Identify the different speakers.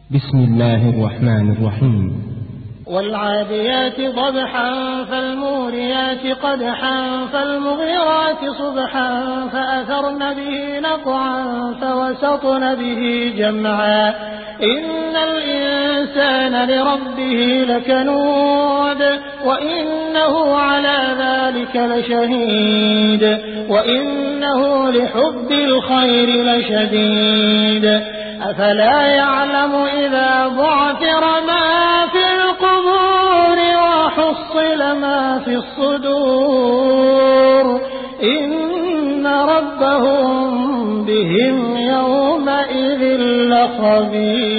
Speaker 1: بسم الله الرحمن الرحيم.
Speaker 2: والعاديات ضبحا فالموريات قدحا فالمغيرات صبحا فأثرن به نقعا فوسطن به جمعا إن الإنسان لربه لكنود وإنه على ذلك لشهيد وإنه لحب الخير لشديد أفلا يعلم إذا بعثر ما في القبور وحصل ما في الصدور إن ربهم بهم يومئذ لخبير.